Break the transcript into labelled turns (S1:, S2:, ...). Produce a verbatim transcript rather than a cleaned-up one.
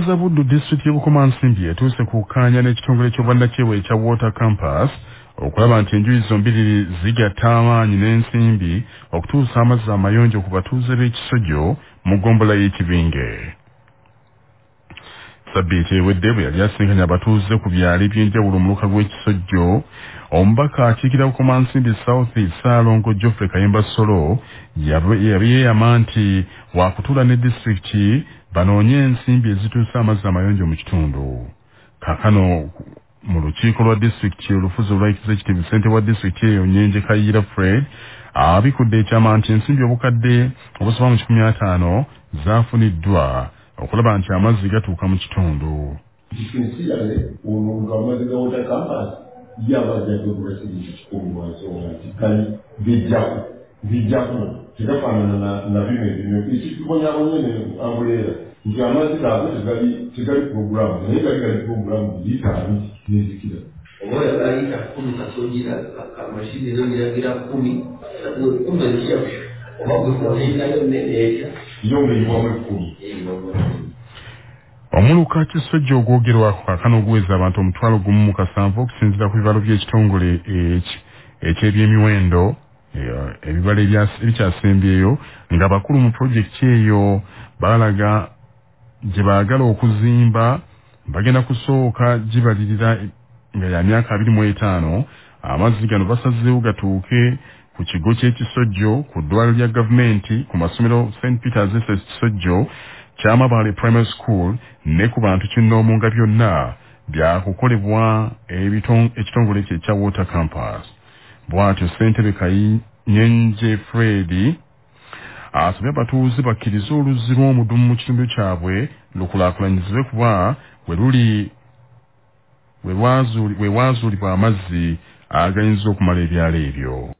S1: za Buddu district y'Obukomansimbi etuuse ku kkaanya n'ekitongole ky'obwannakyewa ekya Water Campus okulaba nti enjuyi zombiriri zigatta amaanyi n'ensimbi okutuusa amazzi amayonjo ku batuuze b'ekisojjo mu ggombolola y'ekibinge. Sabbiiti ewedde bwe yali asinkanye abatuuze ku byalo eby'enjawulo mu luka gw'ekisojjo, omubaka akiikira Bukomansimbi South Ssaalongo Geoffrey Kayemba Solo yali yeeyama nti waakutuula ne disitulikiti banoonye ensimbi ezituusa amazzi amayonjo mu kitundu. Kaakano mu lukiiko lwa disitulikiti olufuzi olwa executive ssente wa disitulikiti eyo Nyenje Kayiira Fred abikudde ekyama nti ensimbi obukadde obusoba mu kikumi ataano zaafuniddwa okulaba nti amazzi gatuuka mu kitundu.
S2: Vijaku na vime vime ikiponya wanyene ambulera nti amazi gaabo tegali tegali programu naye gali gali programu litani nizikira
S3: oboya bayita kumi kasojira kamashini zongeragira kumi kumbe zisha obagusonga yo nene
S2: yonge yiwamu kumi
S1: omuluka kisojjo ogwogerwako kaakano oguweza abantu omutwalo gumu mu kasanvu okusinziira ku bibalo by'ekitongole eky'ebyemiwendo ebibala ebikyasembyeyo nga bakulu mu pulojekiti eyo balaga gye baagala okuzimba bagenda kusooka gibalirira nga ya myaka abiri mu etaano. Amazzi gano basazeewo gatuuke ku kigo ky'ekisojjo, ku ddwaliro lya gavumenti, ku masomero Saint Peter's Kisojjo, Kyamabaale Primary School ne ku bantu kinnoomu nga byonna byakukolebwa ekitongole kye ekya Water Campus. Bw'atyo ssentebe Nyenje Fred asabye abatuuze bakkirize oluzzi lw'omudumu mu kitundu kyabwe lukulaakulanyizibwe kuba we luli we waazuulibwa amazzi agayinza okumala ebyalo ebyo.